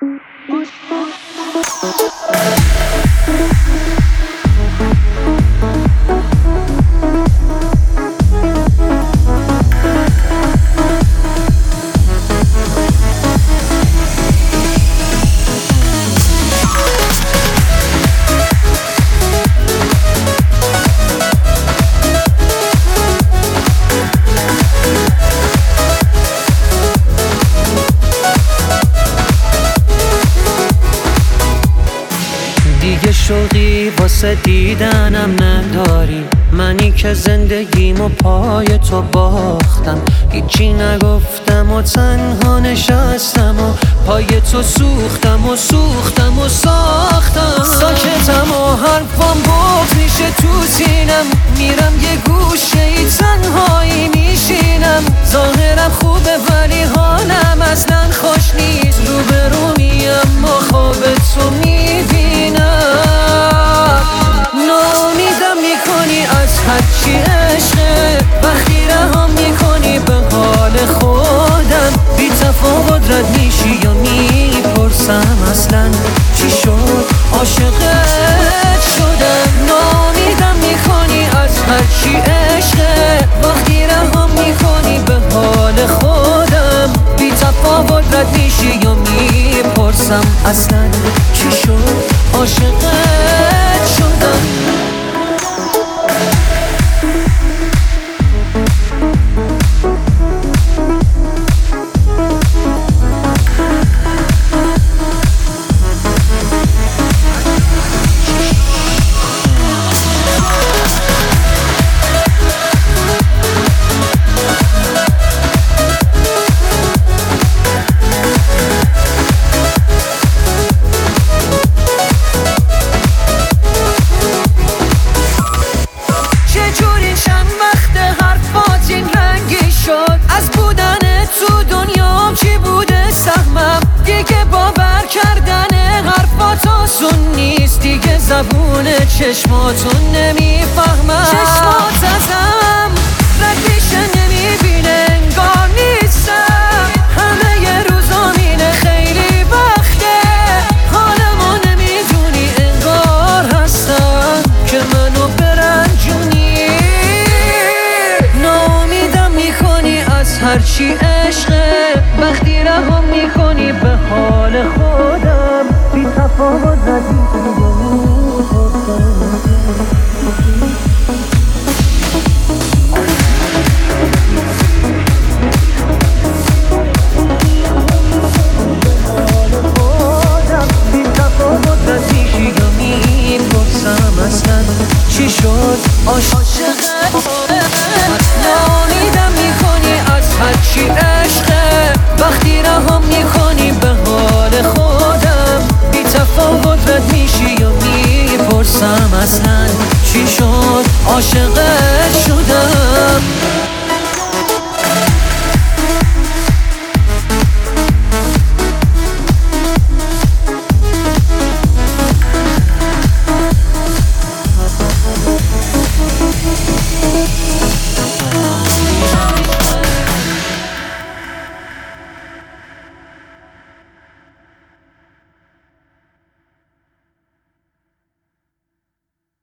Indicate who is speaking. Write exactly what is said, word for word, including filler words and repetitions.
Speaker 1: دیگه شوقی واسه دیدنم نداری، منی که زندگیمو پای تو باختم. هیچی نگفتم و تنها نشستم و پای تو سوختم و سوختم و ساختم. ساکتم و حرفام بغض میشه تو سینم، میرم یه گوشه ای تنهایی میشینم. ظاهرم خوبه ولی حالم اصلا خوش نیست، روبرو میم و خواب تو میبینم. ناامیدم میکنی از هرچی عشقه، وقتی رهام میکنی به حال خودم. بی تفاوت رد میشی یا میپرسم اصلا چی شد عاشقت شدم. ناامیدم میکنی از هرچی عشقه، وقتی رهام میکنی به حال خودم. بی تفاوت رد میشی یا میپرسم اصلا چی شد عاشقت شدم. از بودن تو دنیام چی بوده سهمم، دیگه باور کردن حرفات آسون نیست. دیگه زبون چشماتون نمیفهمم، چشمات ازم ردیشه نمیبینه، انگار نیستم. همه ی روزام اینه خیلی وقته، حالمو نمیدونی انگار هستم که منو برنجونی. ناامیدم میکنی از هرچی عشقه، وقتی رهام میکنی به حال خودم. بی تفاوت ردی چی شد عاشقت. ناامیدم میکنی از هرچی عشقه، وقتی رهام میکنی به حال خودم. بی تفاوت رد میشی یا میپرسم اصلا چی شد عاشقت.